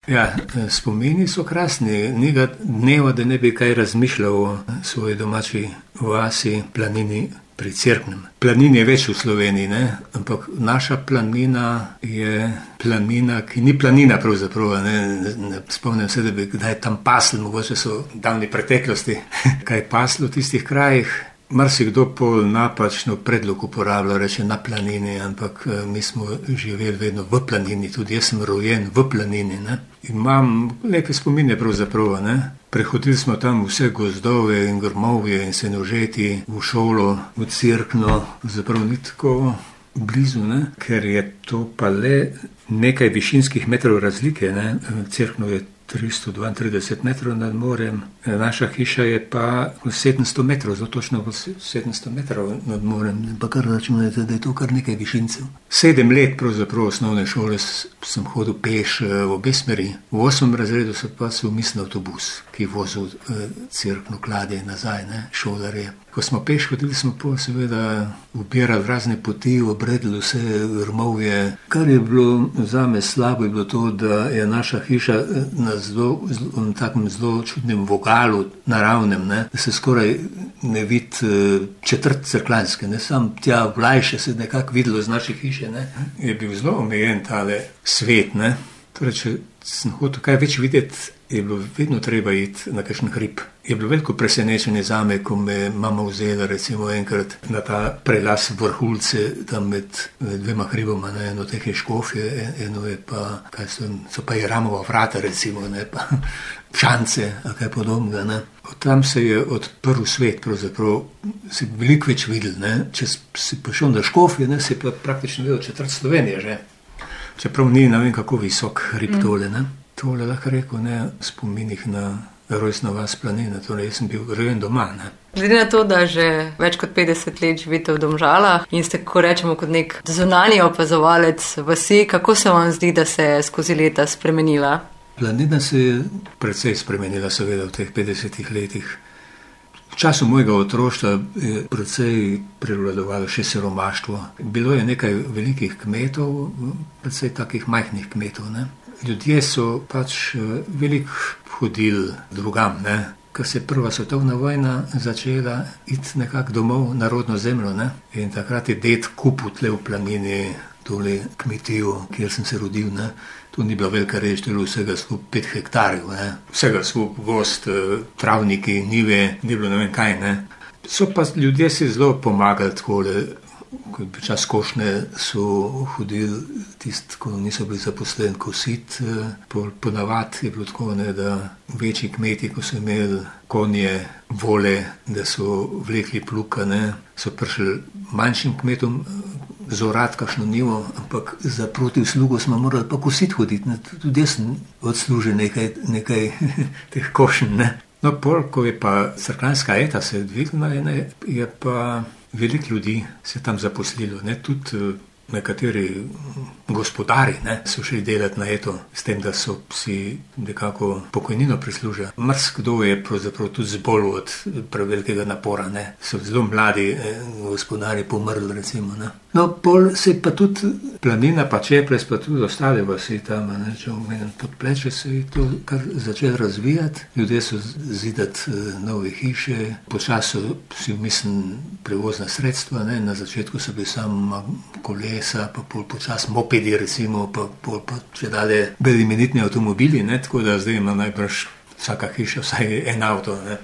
Ja, spomini so krasni. Njega dneva, da ne bi kaj razmišljal o svoji domači vasi, planini pri Cerknem. Planin je več v Sloveniji, ne? Ampak naša planina je planina, ki ni planina pravzaprav. Ne spomnim se, da bi kdaj tam pasli, mogoče so davni preteklosti kaj paslo v tistih krajih. Marsikdo pol napačno predlog uporablja, reče na planini, ampak mi smo živeli vedno v planini, tudi jaz sem rojen v planini. Ne? Imam lepe spomine pravzaprav, ne? Prehodili smo tam vse gozdove in grmovje in se nožeti v šolo, v Cerkno, zaprav ni tako blizu, ne? Ker je to pa le nekaj višinskih metrov razlike, ne? Cerkno je 332 metrov nad morem, naša hiša je pa 700 metrov, zelo točno 700 metrov nad morem, pa kar računajte, da je to kar nekaj višincev. 7 let pravzaprav osnovne šole sem hodil peš v obe smeri. V 8. razredu so pa se umisnil avtobus, ki je vozil Cerkno Kladje nazaj, ne, šolarje. Ko smo peš hodili, smo pa seveda ubirali razne poti, obredili vse grmovje. Kar je bilo zame slabo, je bilo to, da je naša hiša na takem zelo čudnem vogalu, naravnem, ne, da se skoraj ne vidi četrt Cerkljanske, ne, sam tja vlajše se nekako videlo z naše hiše, ne. Je bil zelo omejen tale svet, ne. Torej, če sem hotel kaj več videti, je bilo vedno treba iti na kakšen hrib. Je bilo veliko presenečenje zame, ko me mama vzela recimo enkrat na ta prelaz Vrhulce, tam med dvema hriboma, ne, eno teh je Škofje, eno je pa, kaj so pa Jeramova vrata recimo, ne, pa Šance, a kaj podobnega, ne. Tam se je odprl svet, pravzaprav si veliko več videl, ne. Če si prišel na Škofje, ne, si pa praktično videl četrt Slovenije že. Čeprav ni, ne vem kako visok hrib tole, ne. Tole lahko rekel, ne, spominih na rojstno vas Planina, torej jaz sem bil rojen doma, ne. Glede na to, da že več kot 50 let živite v Domžalah in ste, ko rečemo, kot nek zunanji opazovalec vasi, kako se vam zdi, da se je skozi leta spremenila? Planina se je precej spremenila seveda v teh 50 letih. V času mojega otroštva je precej prevladovalo še siromaštvo. Bilo je nekaj velikih kmetov, precej takih majhnih kmetov, ne. Ljudje so pač veliko hodili drugam, ne. Ko se je prva svetovna vojna začela iti nekako domov na rodno zemljo, ne. In takrat je ded kupil tle v Planini tole kmetijo, kjer sem se rodil, ne. To ni bila velika reč, to je bilo vsega skupaj 5 hektarjev, ne. Vsega skupaj gost, travniki, njive, ni bilo ne vem kaj, ne. So pa ljudje si zelo pomagali takole. Čas košnje so hodili tisti, ko niso bili zaposleni, kositi. Ponavadi je bilo tako, ne, da večji kmeti, ko so imeli konje, vole, da so vlekli pluka, ne, so prišli manjšim kmetom zorati kakšno njivo, ampak za proti uslugo smo morali pa kositi hoditi, ne. Tudi jaz sem odslužil nekaj teh košenj, ne. No, pol, ko je pa Cerkljanska eta se dvignila, ne, je pa veliko ljudi se tam zaposlilo, ne, tudi nekateri gospodari, ne, so šli delati na eto, s tem, da so si nekako pokojnino prislužili. Marsikdo je pravzaprav tudi zbolel od prevelikega napora, ne. So zelo mladi gospodari pomrli, recimo, ne. No, pol se pa tudi Planina, pa Čepres, pa tudi ostale vasi tam, ne, če omenim Podpleče, se je to kar začelo razvijati. Ljudje so zidati nove hiše, počasi so si mislim prevozna sredstva, ne. Na začetku so bili samo kolesa, pa pol počasi mopedi, recimo, pa če dalje bolj imenitni avtomobili, ne, tako da zdaj ima najbrž vsaka hiša vsaj en avto, ne.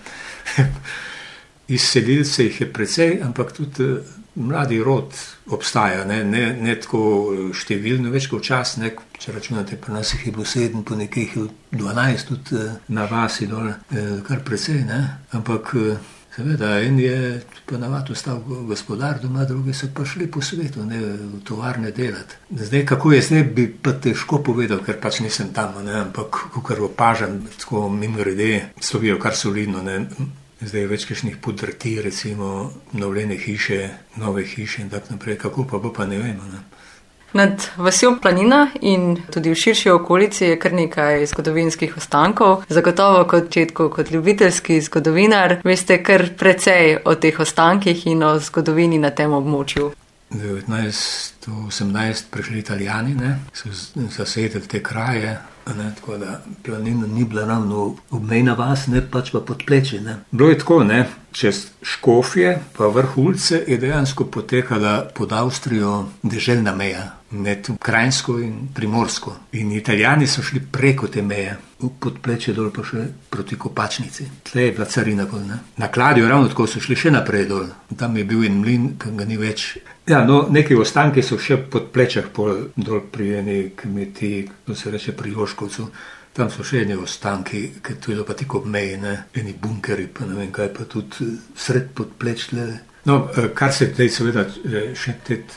Izselili se jih je precej, ampak tudi mladi rod obstaja, ne tako številno, več kot čas, ne, če računate, pri nas jih je bilo 7, po nekih 12 tudi na vasi dol, kar precej, ne, ampak seveda, en je ponavadi ostal gospodar doma, drugi so pa šli po svetu, ne, v tovarne delati. Zdaj, kako je zdaj, bi pa težko povedal, ker pač nisem tam, ne, ampak kakor opažam, tako mimogrede, slovijo kar solidno, ne. Zdaj je več kakšnih podrti, recimo, novljene hiše, nove hiše in tako naprej, kako pa bo, pa ne vemo, ne. Nad vasjo Planina in tudi v širši okolici je kar nekaj zgodovinskih ostankov. Zagotovo kot ljubiteljski zgodovinar veste kar precej o teh ostankih in o zgodovini na tem območju. 1918 prišli Italijani, ne, so zasedeli te kraje, ne, tako da Planina ni bila ravno obmejna vas, ne, pač pa Podpleče. Ne. Bilo je tako, ne, čez Škofje pa Vrhulce je dejansko potekala pod Avstrijo deželna meja med Krajinsko in Primorsko. In Italijani so šli preko te meje, v Podpleče dol pa še proti Kopačnici. Tle je bila carina pol, ne. Na Kladju ravno tako so šli še naprej dol. Tam je bil en mlin, ki ga ni več. Ja, no, neki ostanki so še pod Plečah pol dol pri eni kmetiji, to se reče pri Joškovcu. Tam so še eni ostanki, ker to je pa tik ob meji, ne, eni bunkeri, pa ne vem kaj, pa tudi sred Podpleč tle. No, kar se zdaj seveda še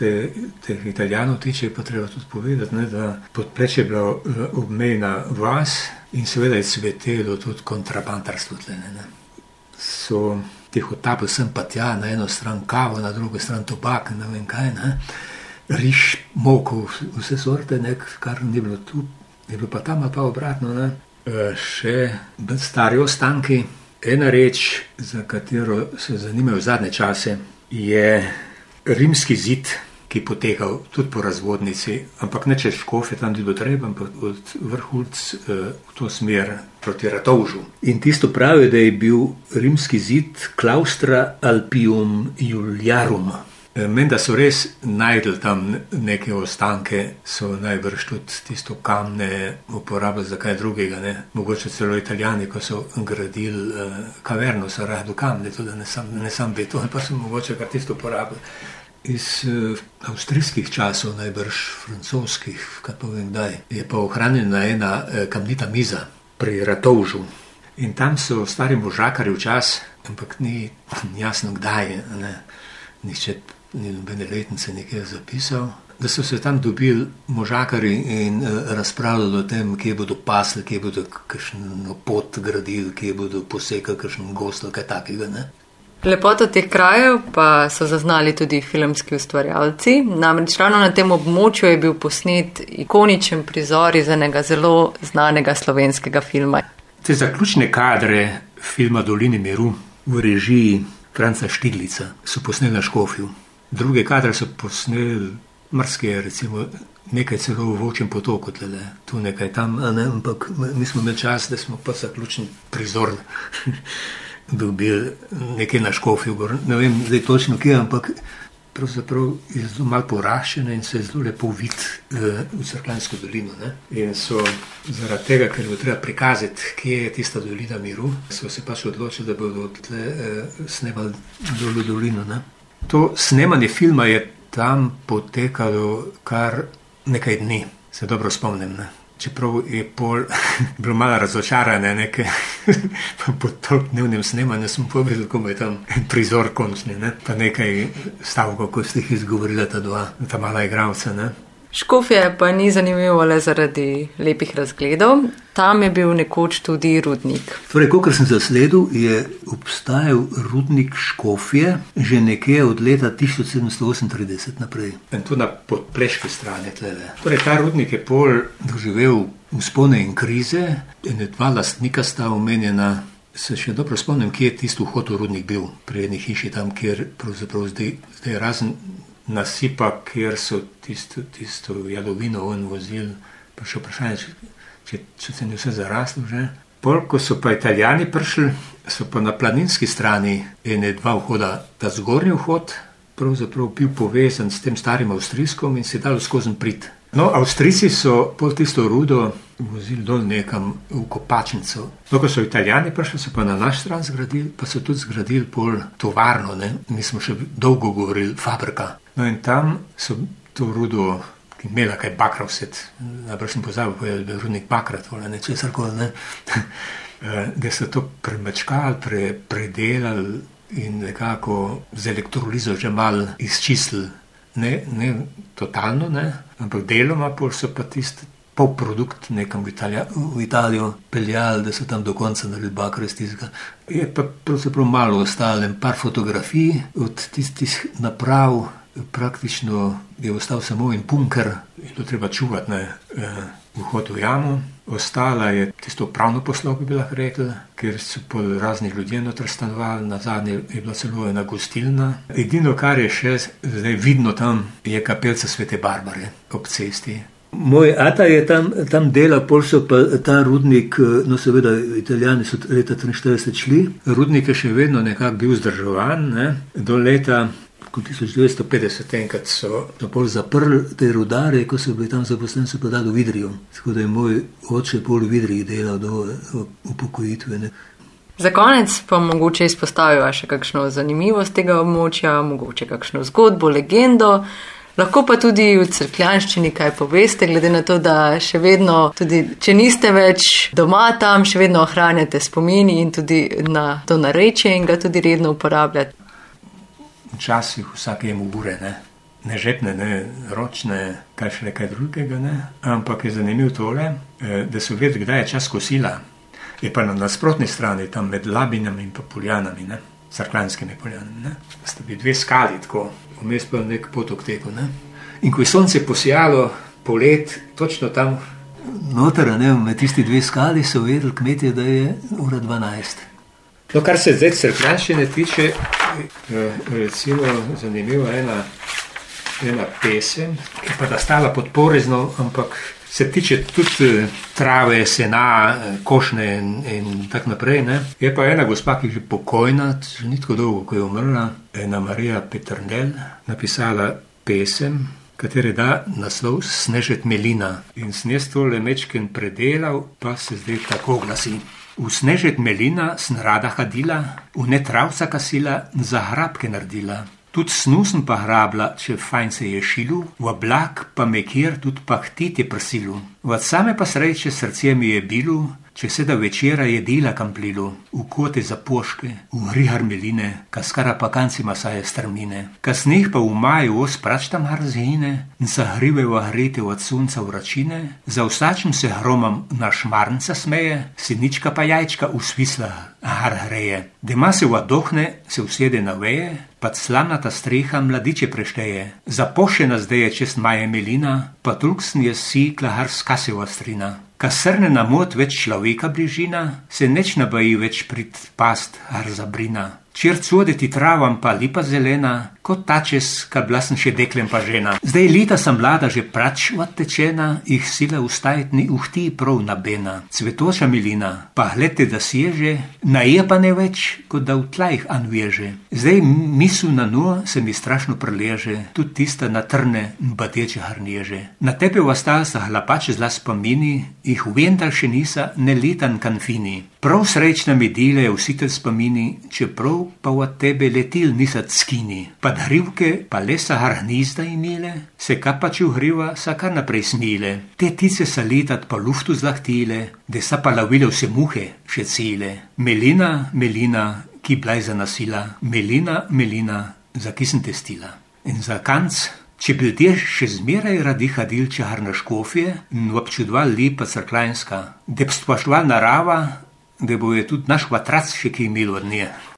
teh Italijanov tiče, pa treba tudi povedati, ne, da Podpleč je bila obmejna vas in seveda je cvetelo tudi kontrabandarstvo tle, ne. So teh otapili sem pa tja, na eno stran kavo, na drugo stran tobak, ne vem kaj, ne. Riž, moko, vse sorte, ne, kar ni bilo tu, je bilo pa tam, pa obratno, ne. Še stari ostanki. Ena reč, za katero se zanimajo v zadnje čase, je rimski zid, ki potekal tudi po razvodnici, ampak ne čez Škofje, tam ni bilo treba, ampak od Vrhulc v to smer proti Ratovžu. In tisto pravi, da je bil rimski zid Claustra Alpium Iuliarum. Menda so res najdli tam neke ostanke, so najbrž tudi tisto kamne uporabili za kaj drugega, ne. Mogoče celo Italijani, ko so gradili kaverno, so radi kamne, tudi ne sam beton, pa so mogoče kar tisto uporabili. Iz avstrijskih časov, najbrž francoskih, kaj povem kdaj, je pa ohranjena ena kamnita miza pri Ratovžu. In tam so stari možakari včas, ampak ni jasno kdaj, ne, nihče ni nobene letnice nekaj zapisal, da so se tam dobili možakari in razpravljali o tem, kje bodo pasli, kje bodo kakšno pot gradili, kje bodo posekali kakšen gozd ali kaj takega, ne. Lepoto teh krajev pa so zaznali tudi filmski ustvarjalci. Namreč ravno na tem območju je bil posnet ikoničen prizor iz enega zelo znanega slovenskega filma. Te zaključne kadre filma Dolini miru v režiji Franca Štiglica so posneli na Škofju. Druge kadre so posneli marsikje, recimo nekaj celo v Volčjem potoku tlele, tu nekaj tam, ne, ampak mi smo imeli čas, da smo pa zaključni prizor dobili nekaj na Škofju, ne vem zdaj točno kje, ampak pravzaprav je zelo malo poraščena in se je zelo lepo vidi v Cerkljansko dolino, ne. In so zaradi tega, ker bo treba prikazati, kje je tista dolina miru, so se pač odločili, da bodo tle snemali dol v dolino, ne. To snemanje filma je tam potekalo kar nekaj dni, se dobro spomnim, ne. Čeprav je pol bilo malo razočarane, nekaj po tolkdnevnem snemanju smo povedali, kako je tam prizor končni, ne. Pa nekaj stavkov, ko ste jih izgovorila ta mala igralca, ne. Škofje pa ni zanimivo le zaradi lepih razgledov, tam je bil nekoč tudi rudnik. Torej, kakor sem zasledil, je obstajal rudnik Škofje že nekje od leta 1738 naprej. In to na podpleški strani tlele. Torej, ta rudnik je pol doživel vzpone in krize, in dva lastnika sta omenjena. Se še dobro spomnim, kje je tisto vhod v rudnik bil, pri eni hiši tam, kjer pravzaprav zdaj razen nasipa, kjer so tisto jalovino ven vozili, pa še vprašanje, če se ni vse zaraslo že. Pol, ko so pa Italijani prišli, so pa na planinski strani ene dva vhoda, ta zgornji vhod, pravzaprav bil povezan s tem starim Avstrijskom in se je dalo skozi prid. No, Avstrijci so pol tisto rudo vozili dol nekam v Kopačnico. No, ko so Italijani prišli, so pa na naš stran zgradili, pa so tudi zgradili pol tovarno, ne. Mi smo še dolgo govorili fabrika. No, in tam so to rudo, ki imela kaj bakra vse, najbrž sem pozabil, da je rudnik bakra, tole, ne, česarkoli, ne, da so to premečkali, predelali in nekako z elektrolizo že malo izčistili. Ne totalno, ne, ampak deloma pol so pa tisti polprodukt nekam v Italijo peljali, da so tam do konca naredili bakro iz tistega. Je pa pravzaprav malo ostalo, par fotografij od tistih naprav, praktično je ostal samo en bunker, in to treba čuvati, ne, vhod v jamo. Ostala je tisto upravno poslopje, bi lahko rekli, kjer so pol razni ljudje noter stanovali, nazadnje je bila celo ena gostilna. Edino, kar je še zdaj vidno tam, je kapelca Svete Barbare ob cesti. Moj ata je tam delal, pol so pa ta rudnik, no seveda Italijani so leta 1943 šli, rudnik je še vedno nekako bil vzdrževan, ne, do leta 1950, enkrat so pol zaprli te rudarje, ko so bili tam zaposleni, so pa dali v Idrijo. Tako da je moj oče pol v Idriji delal do upokojitve. Ne. Za konec pa mogoče izpostaviva še kakšno zanimivost tega območja, mogoče kakšno zgodbo, legendo. Lahko pa tudi v cerkljanščini kaj poveste, glede na to, da še vedno, tudi če niste več doma tam, še vedno ohranjate spomini in tudi na to narečje in ga tudi redno uporabljate. Včasih vsake jemu bure, ne žepne, ne ročne, kaj še nekaj drugega, ne. Ampak je zanimivo tole, da so vedeli, kdaj je čas kosila. Je pa na nasprotni strani, tam med Labinami in pa Poljanami, ne, Cerkljanskimi Poljanami, ne. Sta bili dve skali tako. Vmes pa nek potok tekel, ne. In ko je sonce posijalo polet, točno tam noter, ne, med tisti dve skali so vedeli kmetje, da je ura 12. No, kar se zdaj cerkljanščine tiče, recimo zanimiva ena pesem, ki pa da stala pod Porezno, ampak se tiče tudi trave, sena, košnje in tak naprej, ne. Je pa ena gospa, ki je že pokojna, že ni tako dolgo, ko je umrla, ena Marija Peternel, napisala pesem, katere da naslov Snežet melina. In sem jaz tole mečken predelal, pa se zdaj tako glasi. V snežet melina sem rada hadila, v netravca kasila, za hrabke naredila. Tudi snu sem pa hrabla, če fajn se je šilu, v oblak pa me kjer tudi pahtit je prsilu. Od same pa sreče srce mi je bilu, če se da večera je dela kamplilu, v kote za poške, v hrihar meline, ka skara pa kancima saje strmine. Ka sneh pa v maju ospračtam harzine, in sa hrive v hrete od sunca vračine, za vsačim se hromam na šmarnca smeje, sinička pa jajčka usvisla har hreje. Dema se vadohne, se usede na veje, pa slamnata streha mladiče prešteje. Zapošena zdeje čez maje melina, pa tulksn je sikla har skaseva strina. Ka srne na mod več človeka bližina, se neč nabaji več prid past har zabrina. Čir codeti travam pa lipa zelena, kot tačes, ka bila sem še deklem pa žena. Zdaj lita sem mlada že prač odtečena, jih sila ustajit ni uhti prav nabena. Cvetoča milina, pa glede da sježe, naje pa ne več, kot da v tlajih anveže. Zdaj misl na no se mi strašno preleže, tudi tista na trne bateče harneže. Na tebe ostal sa hlapače zla spomini, jih vendal še nisa ne letan kanfini. Prav srečna mi dile vsi te spomini, čeprav pa od tebe letil nisa skini. Pa hrivke pa lesa har hnizda imele, se kapači hriva sa kar naprej smile. Te tice sa letat pa luftu zlahtile, de sa pa lavile vse muhe še cele. Melina, melina, ki blaj zanasila, melina, melina, za ki sem te stila. In za kanc, če bil dež še zmeraj radi hadil čahar na škofje, in občudval lipa crkljanska, de spoštoval narava, da bo je tudi naš vatrac še ki imel od nje.